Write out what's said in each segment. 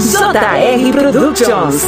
JR Productions.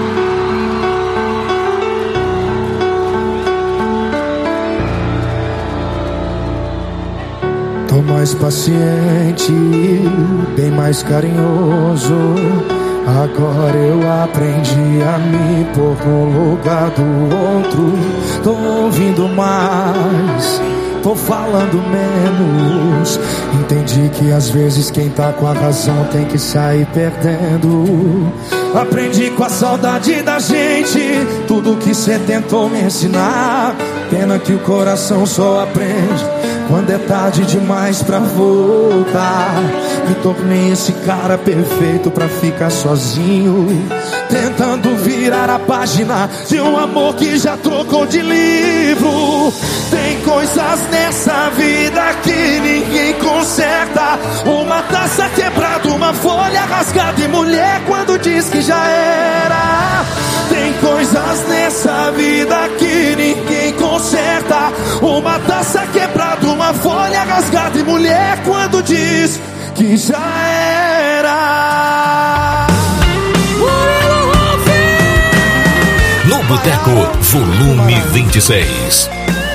Tô mais paciente, bem mais carinhoso. Agora eu aprendi a me pôr no lugar do outro. Tô ouvindo mais, tô falando menos. Entendi que às vezes quem tá com a razão tem que sair perdendo. Aprendi com a saudade da gente tudo que cê tentou me ensinar. Pena que o coração só aprende quando é tarde demais pra voltar. Me tornei esse cara perfeito pra ficar sozinho, tentando virar a página de um amor que já trocou de livro. Tem coisas nessa vida que ninguém conserta. Uma taça quebrada, uma folha rasgada e mulher quando diz que já era. Tem coisas nessa vida que ninguém conserta. Uma taça quebrada, uma folha rasgada e mulher quando diz que já era. No Boteco, volume 26.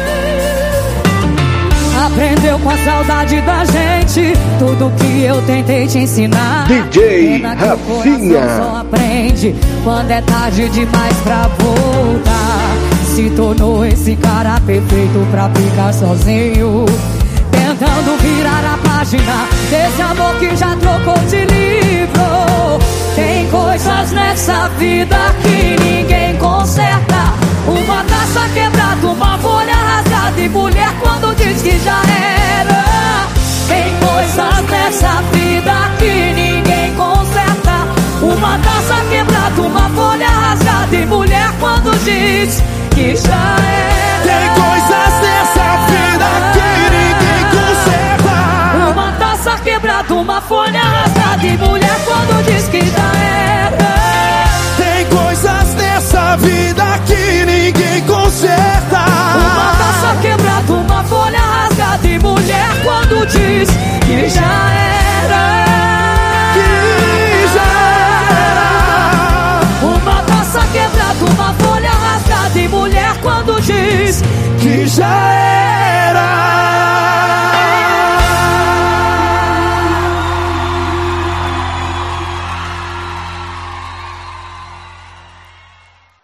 Aprendeu com a saudade da gente tudo que eu tentei te ensinar. DJ Rafinha. Só aprende quando é tarde demais pra voltar. Se tornou esse cara perfeito pra ficar sozinho, tentando virar a página desse amor que já trocou de livro. Tem coisas nessa vida que ninguém conserta. Uma taça quebrada, uma folha rasgada e mulher quando diz que já era. Tem coisas nessa vida que ninguém conserta. Uma taça quebrada, uma folha rasgada e mulher quando diz que já era. Tem coisas nessa vida que ninguém conserta. Uma taça quebrada, uma folha rasgada e mulher quando diz que já era. Tem coisas nessa vida que ninguém conserta. Uma taça quebrada, uma folha rasgada e mulher quando diz que já era. Que já era. Uma taça quebrada, uma folha rasgada e mulher quando diz Que já era.